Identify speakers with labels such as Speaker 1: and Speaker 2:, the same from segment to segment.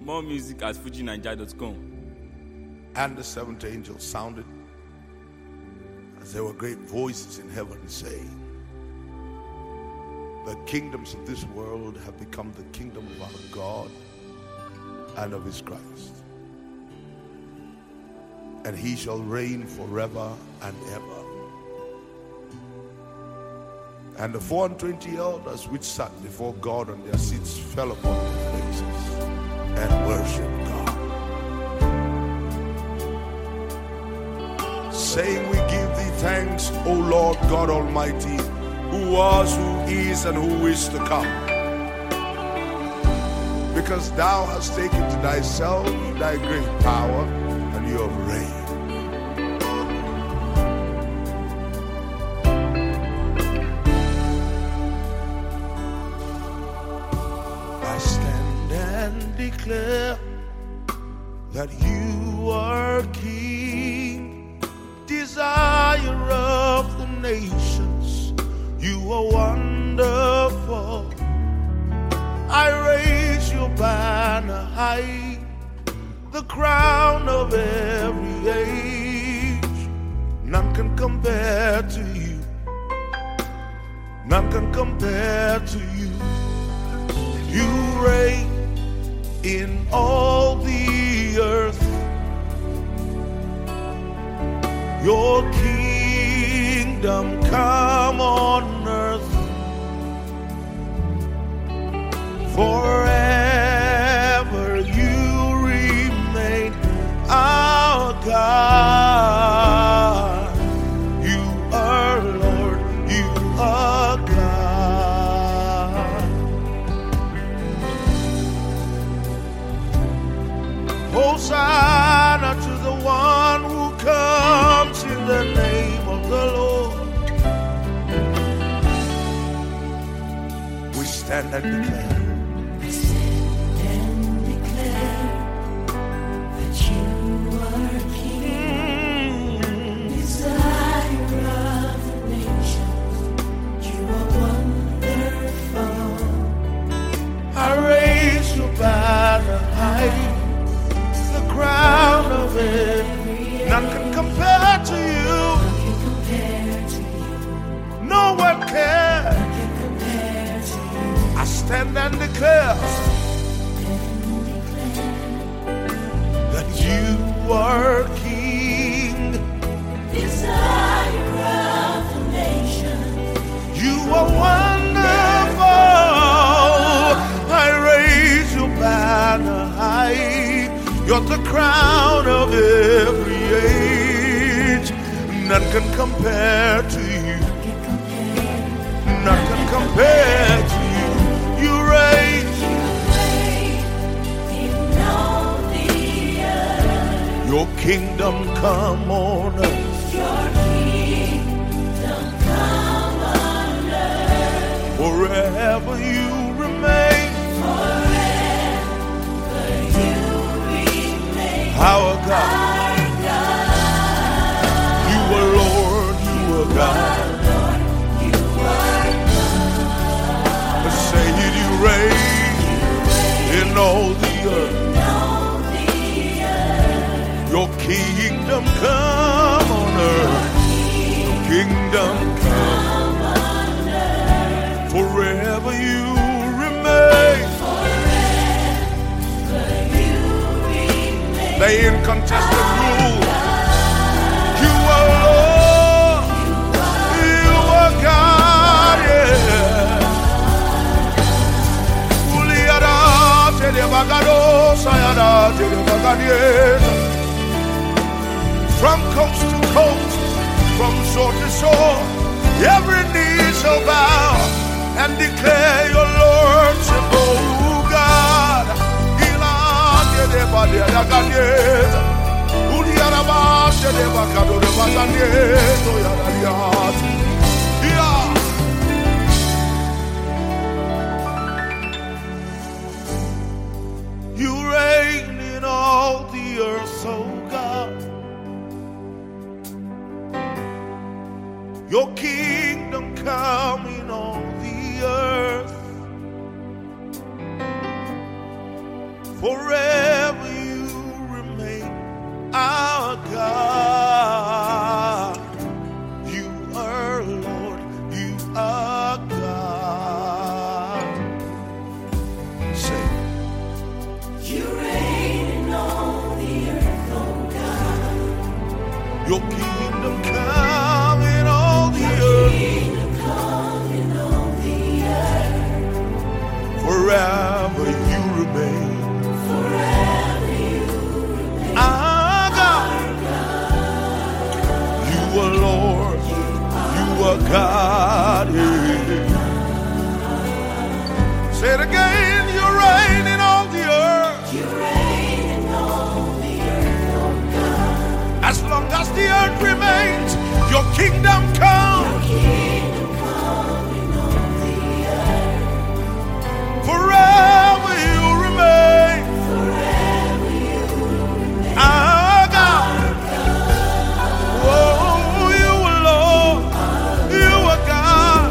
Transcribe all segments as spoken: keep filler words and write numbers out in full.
Speaker 1: More music at fuji niger dot com.
Speaker 2: And the seventh angel sounded, as there were great voices in heaven saying, the kingdoms of this world have become the kingdom of our God and of his Christ. And he shall reign forever and ever. And the four and twenty elders which sat before God on their seats fell upon their faces and worshiped God, saying, we give thee thanks, O Lord God Almighty, who was, who is, and who is to come. Because thou hast taken to thyself thy great power, and you have reigned. I stand and declare that you are King, desire of the nations. You are wonderful. I raise your banner high, the crown of every age. None can compare to you. None can compare to you. You reign in all the earth. Your kingdom come on earth. Forever you remain our God. You are Lord, you are God. Hosanna to the one who comes in the name of the Lord. We stand and declare.
Speaker 3: We stand and declare that you are King, desire of the nations. You are wonderful.
Speaker 2: I raise your banner high, the crown of it. None can compare to you.
Speaker 3: None can compare to you.
Speaker 2: No one can.
Speaker 3: None can compare to you.
Speaker 2: I stand and declare that you are King.
Speaker 3: Desire of the nations.
Speaker 2: You are wonderful. I raise your banner high. You're the crown of every age. None can compare to you. None can compare to you. You reign.
Speaker 3: You reign in all the earth.
Speaker 2: Your kingdom come on earth.
Speaker 3: Your kingdom come on earth.
Speaker 2: Forever you remain.
Speaker 3: Forever you remain
Speaker 2: Our God.
Speaker 3: our God.
Speaker 2: You are Lord. You are God.
Speaker 3: Lord, you are God.
Speaker 2: Say it, you reign in all the earth.
Speaker 3: In all the earth.
Speaker 2: Your kingdom come on earth. Your kingdom come.
Speaker 3: Come on earth.
Speaker 2: Forever you remain.
Speaker 3: Forever you remain
Speaker 2: The incontested rule. You are Lord. You are God. Yeah. Uliada telebagado sayada telebagadieta. From coast to coast, from shore to shore, every knee shall bow and declare your lordship, oh God. Ilande de badia gadieta, uliara bashe de bacado de baganieto yadariat. Yeah. You reign in all the earth, oh God. Your kingdom come in all the earth. Forever kingdom come. Forever you remain. Our God. Oh, you are Lord. You are God.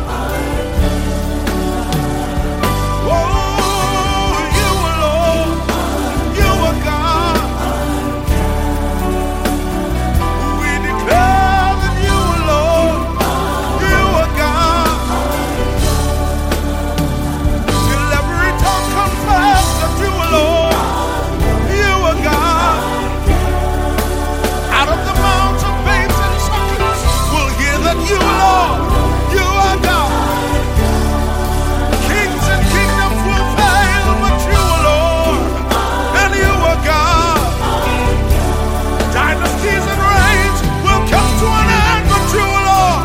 Speaker 2: Oh, you are Lord. You are God. We declare that you are Lord. You are God. Till every tongue confess that you are Lord. You are God. Out of the mouths of babes and sucklings, we'll hear that you are Lord. You are God. Kings and kingdoms will fail, but you are Lord. And you are God. Dynasties and reigns will come to an end, but you are Lord.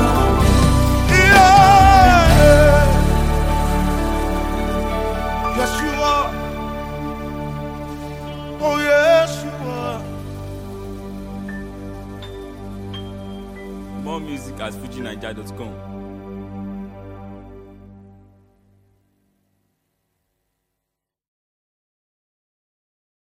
Speaker 2: Yeah. Yes, you are. Oh, yes, you are.
Speaker 1: More music at fuji naija dot com.